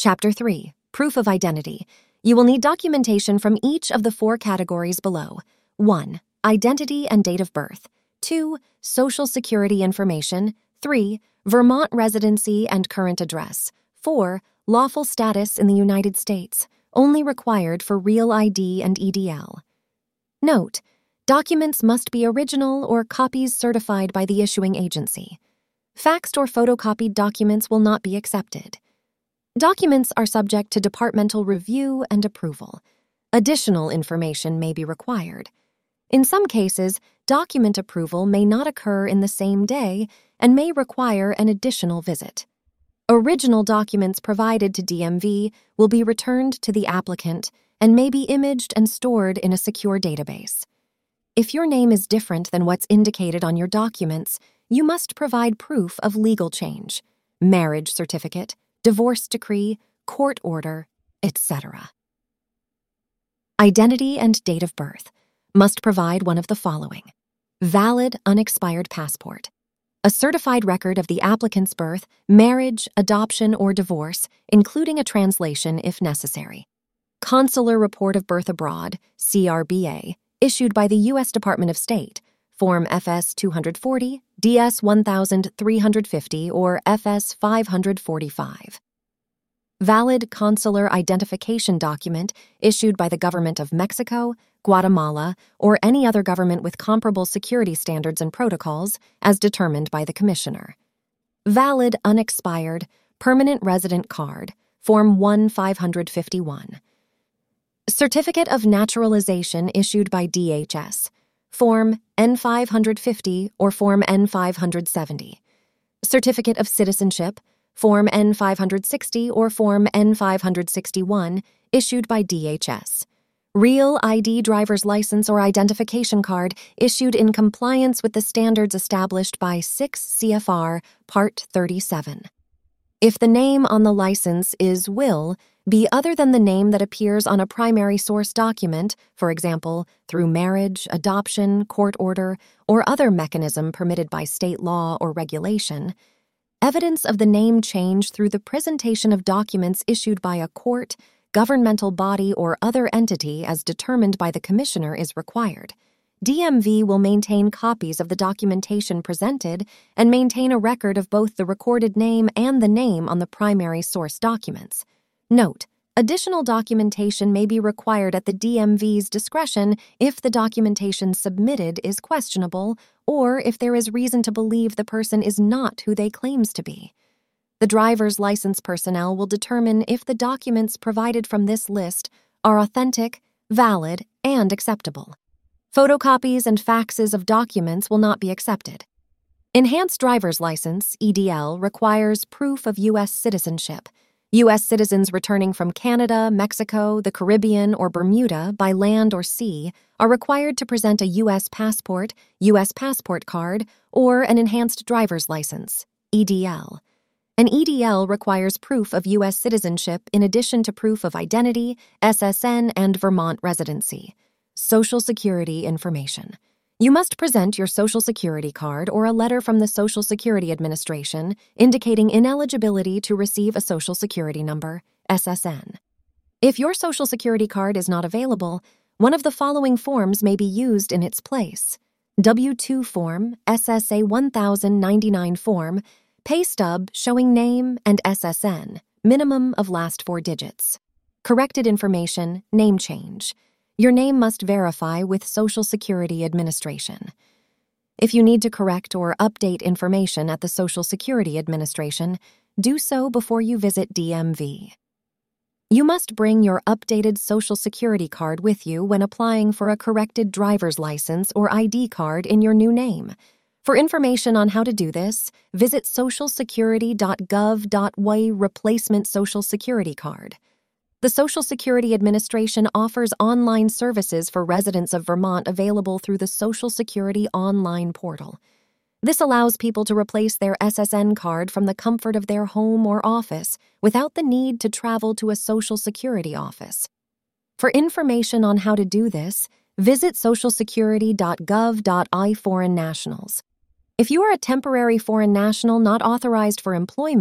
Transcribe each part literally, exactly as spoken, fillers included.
Chapter three. Proof of Identity. You will need documentation from each of the four categories below. one. Identity and date of birth. two. Social Security information. three. Vermont residency and current address. four. Lawful status in the United States, only required for Real I D and E D L. Note: documents must be original or copies certified by the issuing agency. Faxed or photocopied documents will not be accepted. Documents are subject to departmental review and approval. Additional information may be required. In some cases, document approval may not occur in the same day and may require an additional visit. Original documents provided to D M V will be returned to the applicant and may be imaged and stored in a secure database. If your name is different than what's indicated on your documents, you must provide proof of legal change, marriage certificate, divorce decree, court order, et cetera. Identity and date of birth. Must provide one of the following: valid, unexpired passport, a certified record of the applicant's birth, marriage, adoption, or divorce, including a translation if necessary, consular report of birth abroad, C R B A, issued by the U S Department of State, Form F S two forty, D S thirteen fifty, or F S five forty-five. Valid consular identification document issued by the government of Mexico, Guatemala, or any other government with comparable security standards and protocols as determined by the Commissioner. Valid, unexpired, permanent resident card, Form one five fifty-one. Certificate of naturalization issued by D H S, Form N five fifty or Form N five seventy. Certificate of citizenship, Form N five sixty or Form N five sixty-one, issued by D H S. Real I D driver's license or identification card issued in compliance with the standards established by six C F R Part thirty-seven. If the name on the license is will be other than the name that appears on a primary source document, for example, through marriage, adoption, court order, or other mechanism permitted by state law or regulation, evidence of the name change through the presentation of documents issued by a court, governmental body, or other entity as determined by the Commissioner is required. D M V will maintain copies of the documentation presented and maintain a record of both the recorded name and the name on the primary source documents. Note: additional documentation may be required at the D M V's discretion if the documentation submitted is questionable or if there is reason to believe the person is not who they claims to be. The driver's license personnel will determine if the documents provided from this list are authentic, valid, and acceptable. Photocopies and faxes of documents will not be accepted. Enhanced driver's license, E D L, requires proof of U S citizenship. U S citizens returning from Canada, Mexico, the Caribbean, or Bermuda by land or sea are required to present a U S passport, U S passport card, or an enhanced driver's license, E D L. An E D L requires proof of U S citizenship in addition to proof of identity, S S N, and Vermont residency. Social Security information. You must present your Social Security card or a letter from the Social Security Administration indicating ineligibility to receive a Social Security number, S S N. If your Social Security card is not available, one of the following forms may be used in its place: W two form, S S A one thousand ninety-nine form, pay stub showing name and S S N, minimum of last four digits. Corrected information, name change. Your name must verify with Social Security Administration. If you need to correct or update information at the Social Security Administration, do so before you visit D M V. You must bring your updated Social Security card with you when applying for a corrected driver's license or I D card in your new name. For information on how to do this, visit social security dot gov dot w a replacement Social Security card. The Social Security Administration offers online services for residents of Vermont available through the Social Security online portal. This allows people to replace their S S N card from the comfort of their home or office without the need to travel to a Social Security office. For information on how to do this, visit social security dot gov dot i foreign nationals. If you are a temporary foreign national not authorized for employment,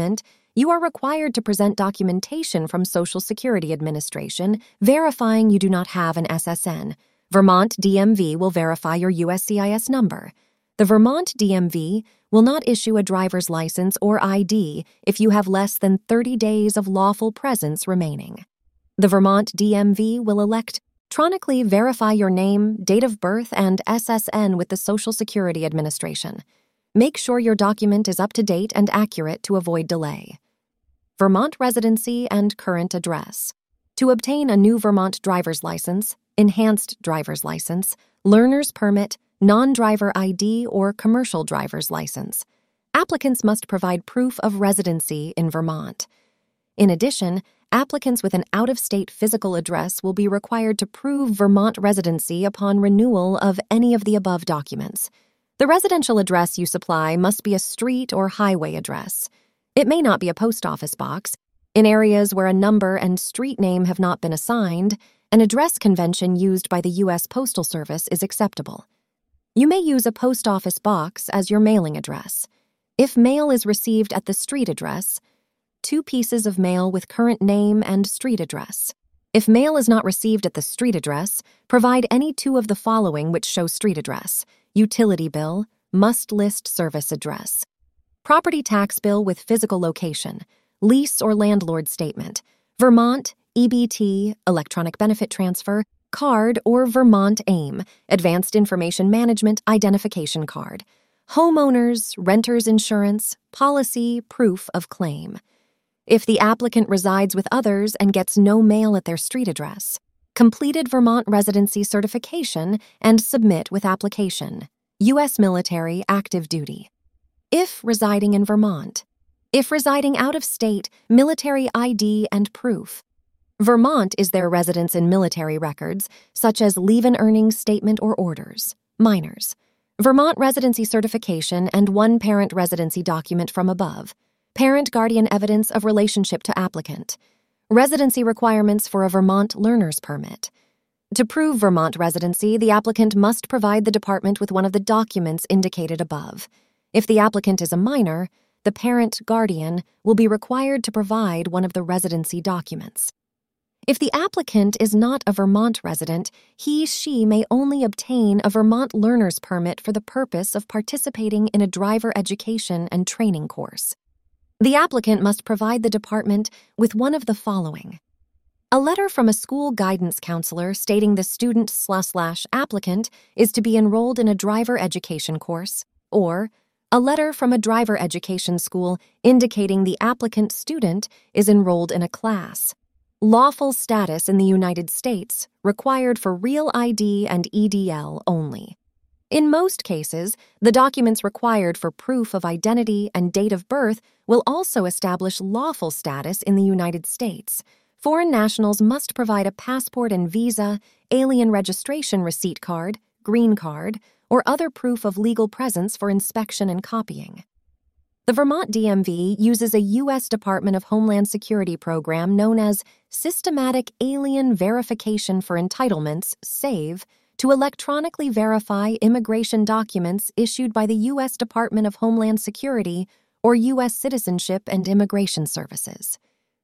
you are required to present documentation from Social Security Administration verifying you do not have an S S N. Vermont D M V will verify your U S C I S number. The Vermont D M V will not issue a driver's license or I D if you have less than thirty days of lawful presence remaining. The Vermont D M V will electronically verify your name, date of birth, and S S N with the Social Security Administration. Make sure your document is up to date and accurate to avoid delay. Vermont residency and current address. To obtain a new Vermont driver's license, enhanced driver's license, learner's permit, non-driver I D, or commercial driver's license, applicants must provide proof of residency in Vermont. In addition, applicants with an out-of-state physical address will be required to prove Vermont residency upon renewal of any of the above documents. The residential address you supply must be a street or highway address. It may not be a post office box. In areas where a number and street name have not been assigned, an address convention used by the U S Postal Service is acceptable. You may use a post office box as your mailing address. If mail is received at the street address, two pieces of mail with current name and street address. If mail is not received at the street address, provide any two of the following which show street address: utility bill, must list service address, property tax bill with physical location, lease or landlord statement, Vermont, E B T, electronic benefit transfer, card, or Vermont A I M, Advanced Information Management Identification Card, homeowners, renters insurance, policy, proof of claim. If the applicant resides with others and gets no mail at their street address, completed Vermont residency certification and submit with application. U S military active duty. If residing in Vermont. If residing out of state, military I D and proof. Vermont is their residence in military records, such as leave-in earnings statement or orders. Minors. Vermont residency certification and one parent residency document from above. Parent-guardian evidence of relationship to applicant. Residency requirements for a Vermont learner's permit. To prove Vermont residency, the applicant must provide the department with one of the documents indicated above. If the applicant is a minor, the parent-guardian will be required to provide one of the residency documents. If the applicant is not a Vermont resident, he/she may only obtain a Vermont learner's permit for the purpose of participating in a driver education and training course. The applicant must provide the department with one of the following: a letter from a school guidance counselor stating the student slash slash applicant is to be enrolled in a driver education course, or a letter from a driver education school indicating the applicant student is enrolled in a class. Lawful status in the United States, required for real I D and E D L only. In most cases, the documents required for proof of identity and date of birth will also establish lawful status in the United States. Foreign nationals must provide a passport and visa, alien registration receipt card, green card, or other proof of legal presence for inspection and copying. The Vermont D M V uses a U S Department of Homeland Security program known as Systematic Alien Verification for Entitlements, SAVE, to electronically verify immigration documents issued by the U S Department of Homeland Security or U S Citizenship and Immigration Services.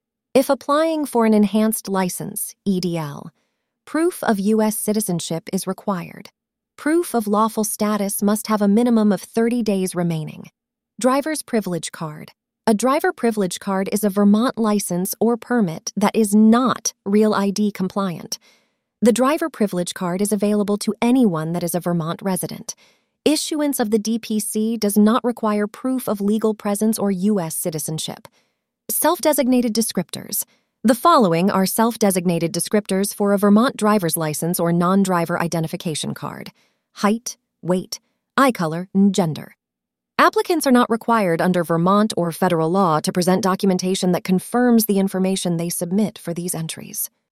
If applying for an enhanced license, E D L, proof of U S citizenship is required. Proof of lawful status must have a minimum of thirty days remaining. Driver's Privilege Card. A driver privilege card is a Vermont license or permit that is not Real I D compliant. The driver privilege card is available to anyone that is a Vermont resident. Issuance of the D P C does not require proof of legal presence or U S citizenship. Self-designated descriptors. The following are self-designated descriptors for a Vermont driver's license or non-driver identification card: height, weight, eye color, and gender. Applicants are not required under Vermont or federal law to present documentation that confirms the information they submit for these entries.